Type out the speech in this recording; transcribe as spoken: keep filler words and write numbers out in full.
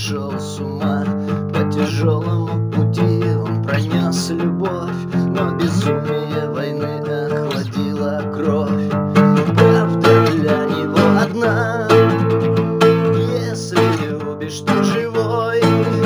сошел с ума. По тяжелому пути он пронес любовь, но безумие войны охладило кровь. Правда для него одна: если любишь, то живой.